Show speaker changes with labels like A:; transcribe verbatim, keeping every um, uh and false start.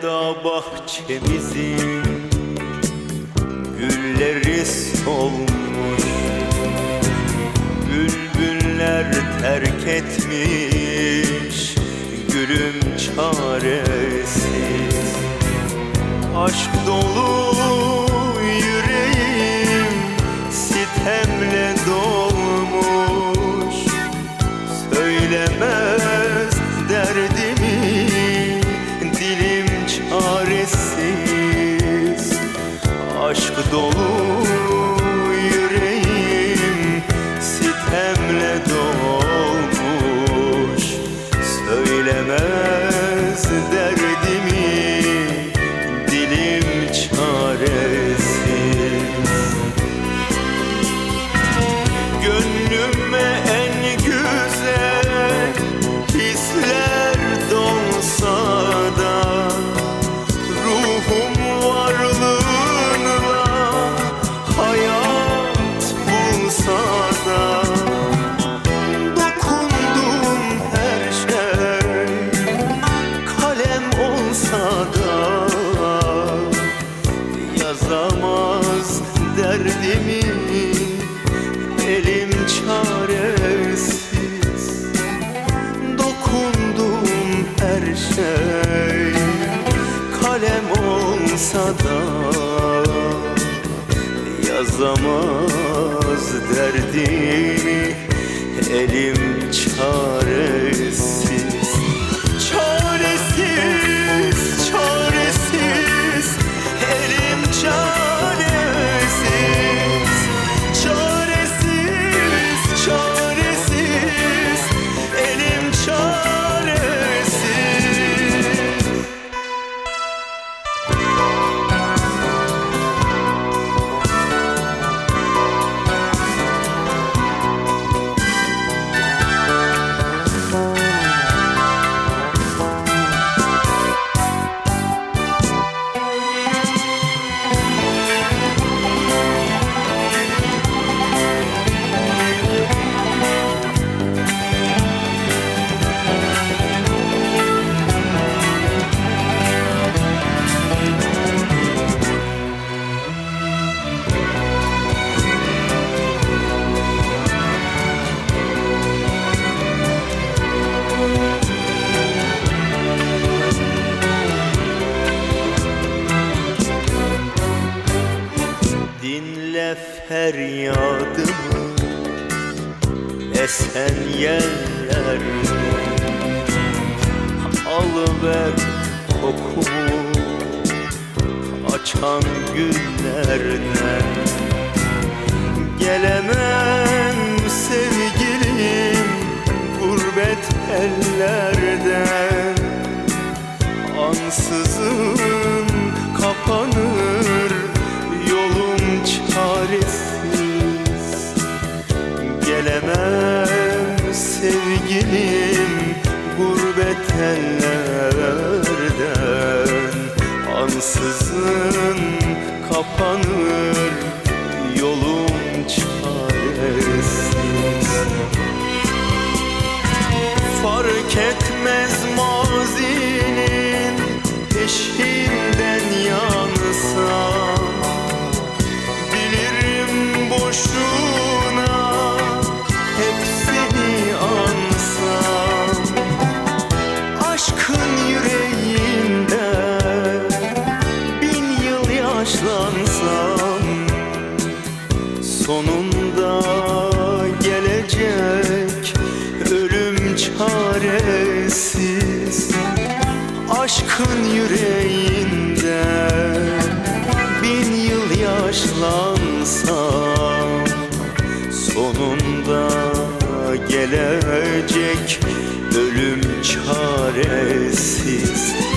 A: dağ bahçemizin gülleri solmuş, bülbüller terk etmiş gülüm çaresiz. Aşk dolu yüreğim sitemle dolmuş, söylemez derdimi dilim çaresiz. Aşk dolu yüreğim sitemle dolmuş, söylemez derdimi dilim çaresiz. Gönlüme en güzel hisler dolsa da, ruhum varlığınla hayat bulsa da, dokunduğum her şey kalem olsa da, yazamaz derdimi elim çaresiz. Dokunduğum her şey kalem olsa da, yazamaz derdimi elim çaresiz. Çaresiz, çaresiz, elim çaresiz. Çaresiz, çaresiz, elim çaresiz. Dinle feryadımı esen yerlerde, alıver kokumu açan günlerden. Gelemem sevgilim gurbet ellerden, ansızın kapanır yolum çaresiz. Gelemem sevgilim gurbet ellerden, ansızın kapanır yolum çaresiz. Fark etmez mazinin peşinden yansam, bilirim boşuna hep seni ansam. Aşkın yüreğinde bin yıl yaşlansam, sonunda gelecek ölüm çaresiz. Aşkın yüreğinde bin yıl yaşlansam, sonunda gelecek ölüm çaresiz.